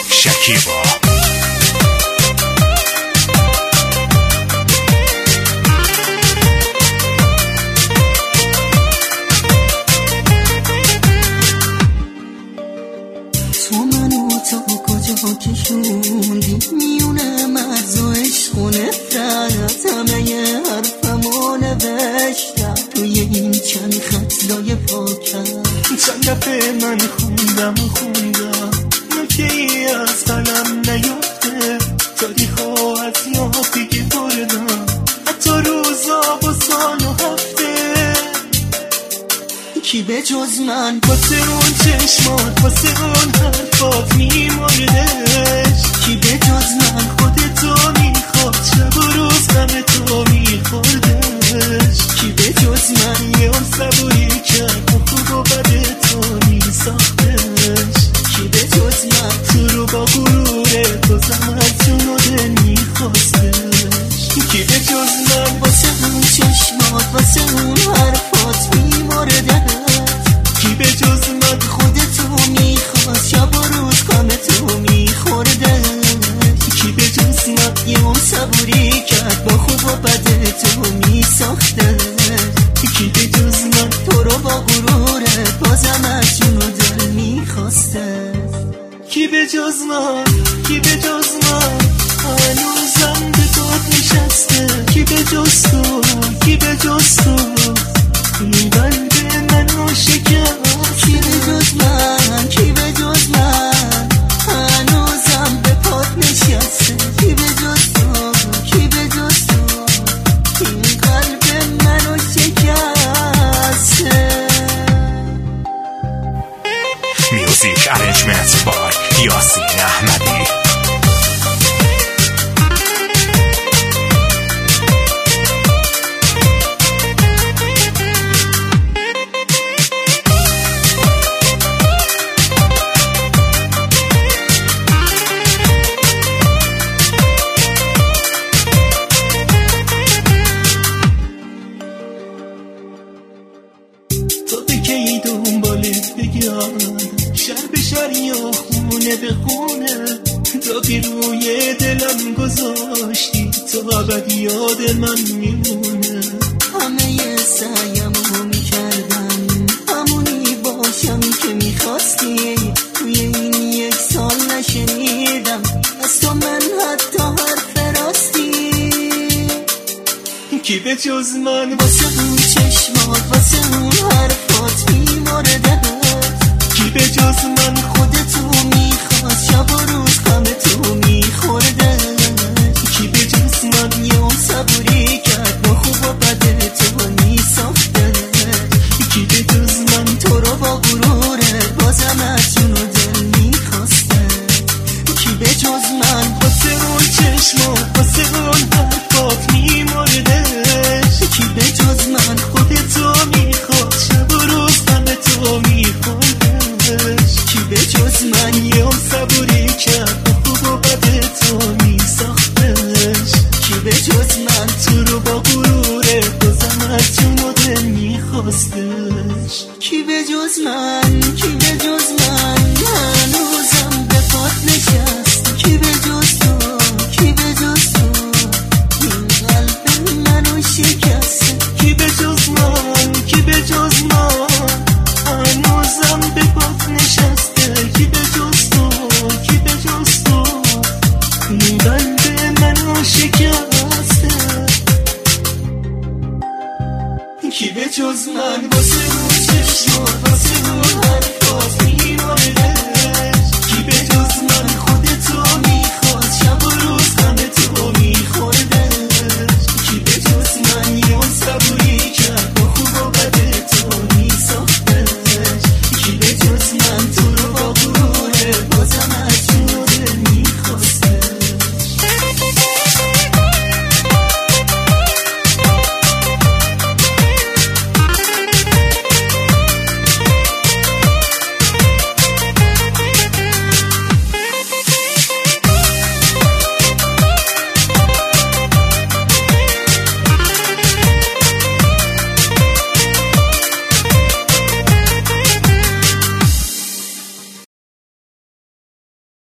شکیبا. تو منو تا کجا کشوندی میونه مرز و عشق و نفرت، همه حرفمو نوشتم توی این چند خط لایه پاکم. چند دفعه من خوندم نکته ای از قلم نیفته، تاریخا از یاد دیگه بردم، حتی روزا و سال و هفته. کی به جز من واسه اون چشمات واسه اون حرفات میمردش، کی به جز من خودتو میخواد شب و روز غم تو میخوردش، کی به جز من یه اون صبوری کرد و خوب و بد تو میساختش، کی به جز من تو رو با غروره بازم از جون و دل میخواستش، کی به جز من واسه اون چشمات واسه اون حرفات میمردش، کی به جز من خودتو میخواست شب و روز غم تو میخوردش، کی به جز من یه اون صبوری کرد با خوب و بد تو میساختش، کی به جز من تو رو با غروره بازم از جون و دل میخواسته. کی به جز من کی به جز من هنوزم به داد نشسته، کی به جز تو کی به جز تو این قلب منو شکست، کی به جز من کی به جز من هنوزم به پات نشسته، کی به جز تو کی به جز تو این قلب منو شکسته. میوزیک ارنجمنت بای یاسین احمدی. تا بکی دنبالت بگردم شهر به شهر یا خونه به خونه، داغی روی دلم گذاشتی تا ابد یاد من میمونه. همه سعیمو میکردم همونی باشم که میخواستی، توی این یک سال نشنیدم از تو من حتی حرف راستی. کی به جز من واسه اون چشمات واسه اون حرفات میمرده، کی به جز من خودتو میخواست شب و روز غم تو میخورده، کی به جز من یه اون صبوری کرد با خوب و بد تو میساخته، کی به جز من تو رو با غروره بازم از جون و دل میخواسته، کی به جز من واسه اون چشمات واسه اون حرفات میمردش، کی به جز من خودتو میخواد شب و روز غم تو میخوردش، کی به جز من یه اون صبوری کرد با خوب و بد تو میساختش، کی به جز من تو رو با غروره بازم از جون و دل میخواستش، کی به جز من کی به جز من هنوزم به پات نشست، کی به جز تو کی به جز تو این قلب منو شکست، کی به جز من کی به جز من هنوزم به پات نشسته، کی به جز تو کی به جز تو این قلب منو شکسته، کی به جز من